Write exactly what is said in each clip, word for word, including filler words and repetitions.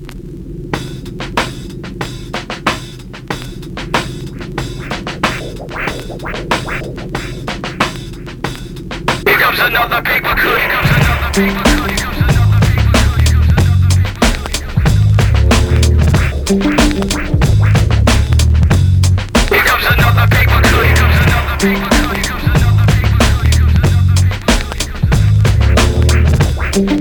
Here comes another paper cut. Here comes another paper cut. Here comes another Here comes another paper cut. Here comes another paper cut. Here comes another paper cut. Here comes another paper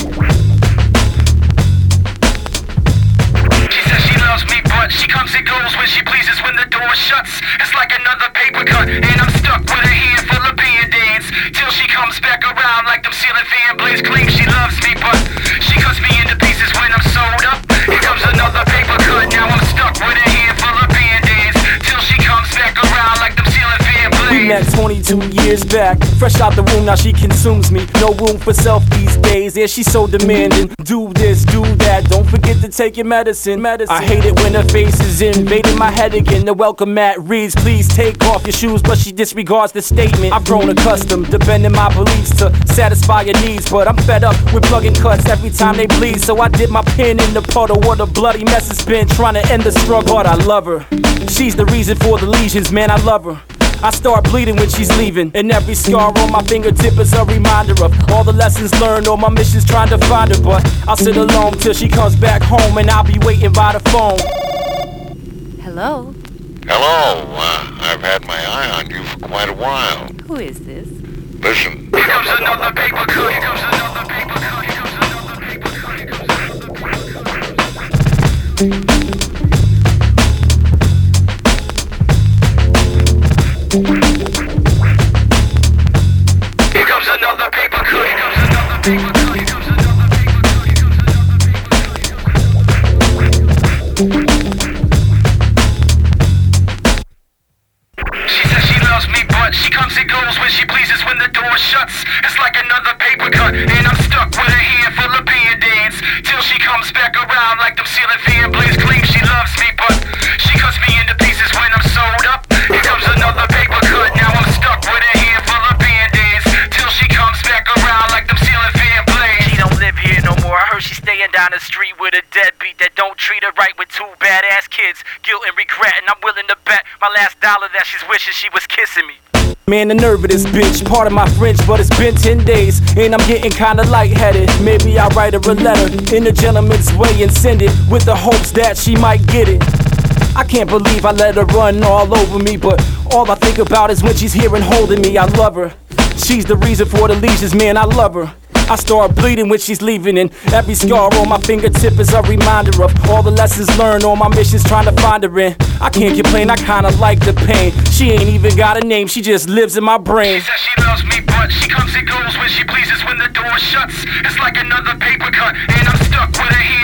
cut. She says she loves me, but she comes and goes when she pleases. When the door shuts, it's like another paper cut, and I'm stuck with a handful of band-aids till she comes back around like them ceiling fan blades. Claims she loves me, but she cuts me into pieces when I'm sewed up. Here comes another paper cut. Now I'm stuck with a handful of band-aids till she comes back around like them ceiling fan blades. We met twenty-two years back, fresh out the womb, now she consumes me. No room for self these days, yeah, she's so demanding. Do this, do that, don't forget to take your medicine. medicine. I hate it when her face is invading my head again. The welcome mat reads, please take off your shoes, but she disregards the statement. I've grown accustomed to bending my beliefs to satisfy your needs, but I'm fed up with plugging cuts every time they bleed. So I dip my pen in the puddle where the bloody mess has been, trying to end the struggle. But I love her, she's the reason for the lesions, man, I love her. I start bleeding when she's leaving, and every scar on my fingertip is a reminder of all the lessons learned, all my missions trying to find her. But I'll sit alone till she comes back home, and I'll be waiting by the phone. Hello? Hello, uh, I've had my eye on you for quite a while. Who is this? Listen. Here comes another paper cut. Here comes another paper cut. Here comes another paper cut. Here comes another paper cut. Here comes another paper cut. Here comes another paper cut. Here comes another paper cut. Here comes another paper cut. She says she loves me, but she comes and goes when she pleases. When the door shuts, it's like another paper cut, and I'm stuck with a handful of band-aids till she comes back around like them ceiling fan blades. Claims she loves me, but she cuts me into pieces when I'm sewed up. Here comes another paper cut. Now I'm stuck with a handful of band-aids till she comes back around like them ceiling fan blades. She don't live here no more. I heard she's staying down the street with a deadbeat that don't treat her right, with two badass kids. Guilt and regret, and I'm willing to bet my last dollar that she's wishing she was kissing me. Man, the nerve of this bitch, part of my French, but it's been ten days, and I'm getting kinda lightheaded. Maybe I'll write her a letter in a gentleman's way and send it with the hopes that she might get it. I can't believe I let her run all over me, but all I think about is when she's here and holding me. I love her, she's the reason for the lesions, man, I love her. I start bleeding when she's leaving, and every scar on my fingertip is a reminder of all the lessons learned, all my missions trying to find her in. I can't complain, I kinda like the pain. She ain't even got a name, she just lives in my brain. She says she loves me, but she comes and goes when she pleases. When the door shuts, it's like another paper cut, and I'm stuck with a